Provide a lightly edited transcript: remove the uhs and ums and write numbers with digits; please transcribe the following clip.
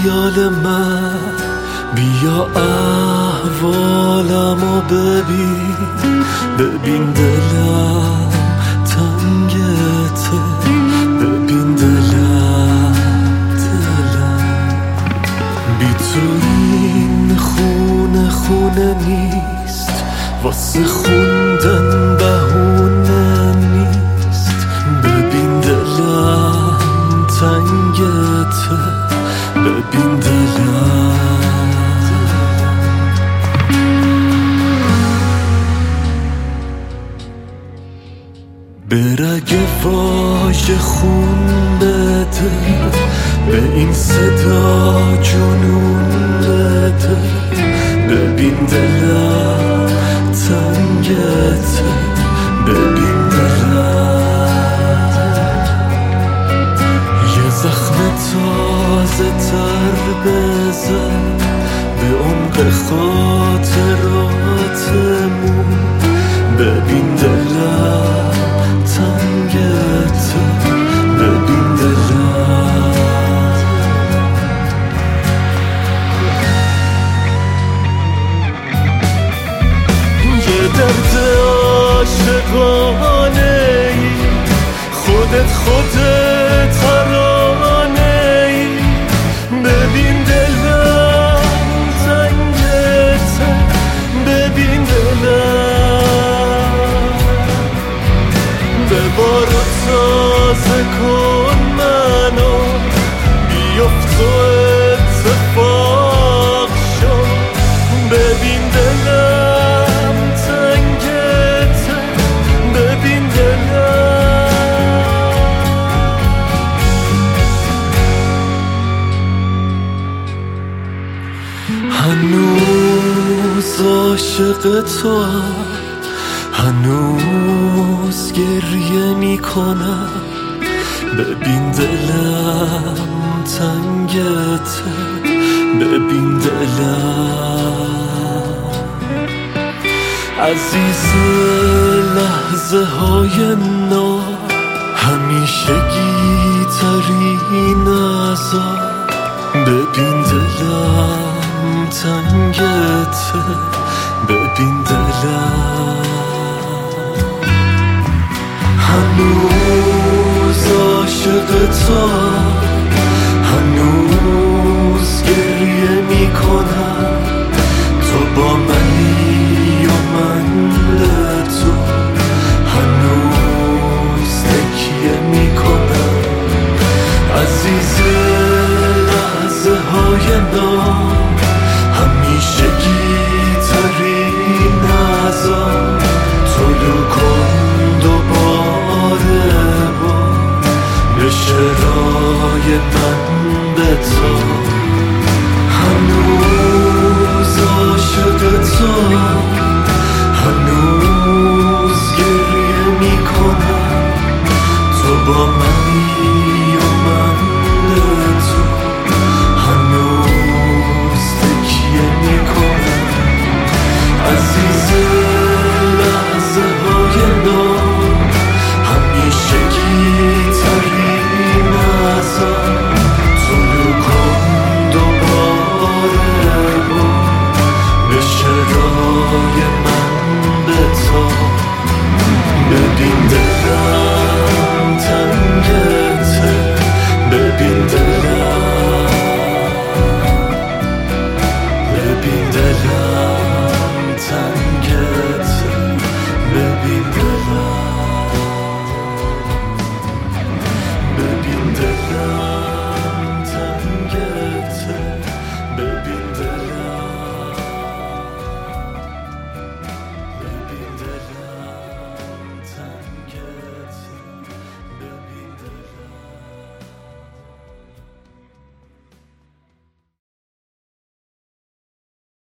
خیال من، بیا احوالمو ببین، ببین دلم تنگته، ببین دلم بی تو این خونه نیست، واسه خوندن بهونه نیست، ببین دلم تنگته، ببین دلم. به رگ واژه خون بده، به این صدا جنون بده، ببین دلم تنگته، ببین دلم. یه زخم تازه تر بزن به عمق خاطراتمون، ببین دلم تنگته، ببین دلم. یه درد عاشقانه ای، خودت ترانه ای، ببین دلم تنگته، ببین دلم. به بارو تازه کن منو، بیفت و اتفاق شد، ببین دلم تنگته، ببین دلم. هنوز عاشق توام، هنوز گریه میکنم، ببین دلم تنگته، ببین دلم. عزیز لحظه های نو، همیشگی ترین عذاب، ببین دلم تنگته، ببین دلم. هنوز عاشق تو،